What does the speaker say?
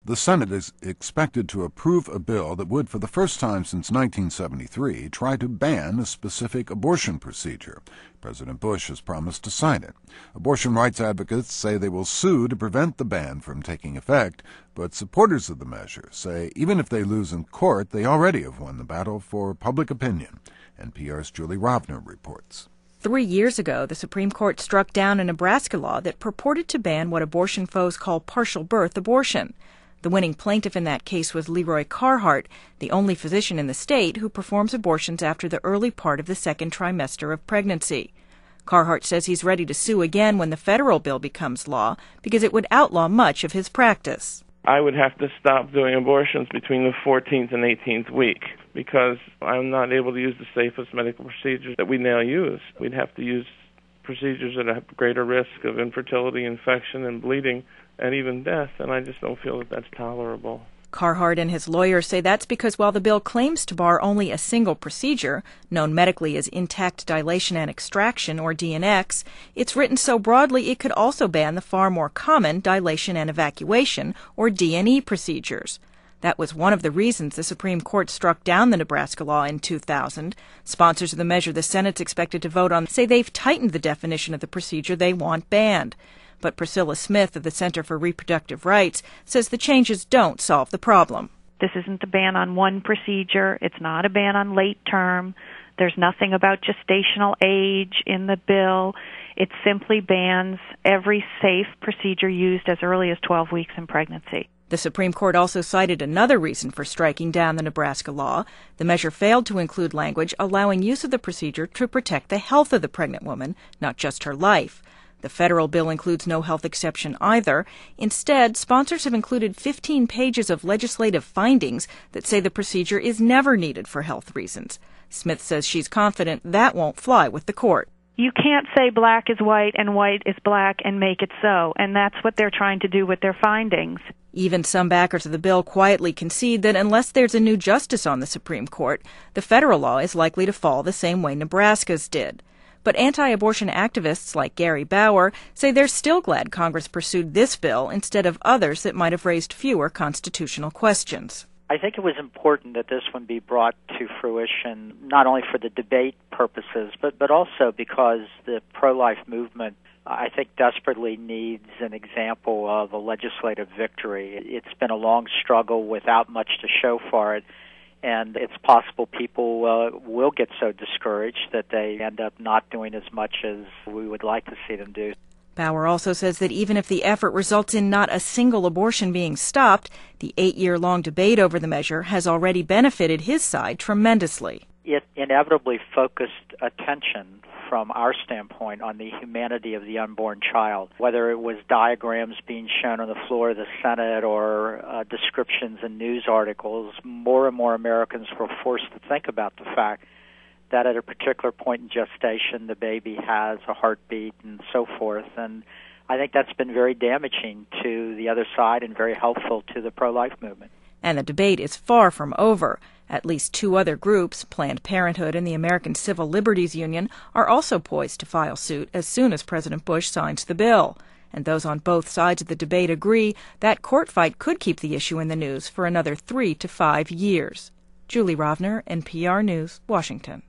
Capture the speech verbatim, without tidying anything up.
The Senate is expected to approve a bill that would, for the first time since nineteen seventy-three, try to ban a specific abortion procedure. President Bush has promised to sign it. Abortion rights advocates say they will sue to prevent the ban from taking effect, but supporters of the measure say even if they lose in court, they already have won the battle for public opinion. N P R's Julie Rovner reports. Three years ago, the Supreme Court struck down a Nebraska law that purported to ban what abortion foes call partial birth abortion. The winning plaintiff in that case was Leroy Carhart, the only physician in the state who performs abortions after the early part of the second trimester of pregnancy. Carhart says he's ready to sue again when the federal bill becomes law because it would outlaw much of his practice. I would have to stop doing abortions between the fourteenth and eighteenth week because I'm not able to use the safest medical procedures that we now use. We'd have to use procedures that have greater risk of infertility, infection, and bleeding, and even death, and I just don't feel that that's tolerable. Carhart and his lawyers say that's because while the bill claims to bar only a single procedure, known medically as intact dilation and extraction, or D N X, it's written so broadly it could also ban the far more common dilation and evacuation, or D N E procedures. That was one of the reasons the Supreme Court struck down the Nebraska law in two thousand. Sponsors of the measure the Senate's expected to vote on say they've tightened the definition of the procedure they want banned. But Priscilla Smith of the Center for Reproductive Rights says the changes don't solve the problem. This isn't a ban on one procedure. It's not a ban on late term. There's nothing about gestational age in the bill. It simply bans every safe procedure used as early as twelve weeks in pregnancy. The Supreme Court also cited another reason for striking down the Nebraska law. The measure failed to include language allowing use of the procedure to protect the health of the pregnant woman, not just her life. The federal bill includes no health exception either. Instead, sponsors have included fifteen pages of legislative findings that say the procedure is never needed for health reasons. Smith says she's confident that won't fly with the court. You can't say black is white and white is black and make it so, and that's what they're trying to do with their findings. Even some backers of the bill quietly concede that unless there's a new justice on the Supreme Court, the federal law is likely to fall the same way Nebraska's did. But anti-abortion activists like Gary Bauer say they're still glad Congress pursued this bill instead of others that might have raised fewer constitutional questions. I think it was important that this one be brought to fruition, not only for the debate purposes, but, but also because the pro-life movement, I think, desperately needs an example of a legislative victory. It's been a long struggle without much to show for it, and it's possible people uh, will get so discouraged that they end up not doing as much as we would like to see them do. Bauer also says that even if the effort results in not a single abortion being stopped, the eight-year-long debate over the measure has already benefited his side tremendously. It inevitably focused attention from our standpoint on the humanity of the unborn child, whether it was diagrams being shown on the floor of the Senate or uh, descriptions in news articles. More and more Americans were forced to think about the fact that at a particular point in gestation, the baby has a heartbeat and so forth. And I think that's been very damaging to the other side and very helpful to the pro-life movement. And the debate is far from over. At least two other groups, Planned Parenthood and the American Civil Liberties Union, are also poised to file suit as soon as President Bush signs the bill. And those on both sides of the debate agree that court fight could keep the issue in the news for another three to five years. Julie Rovner, N P R News, Washington.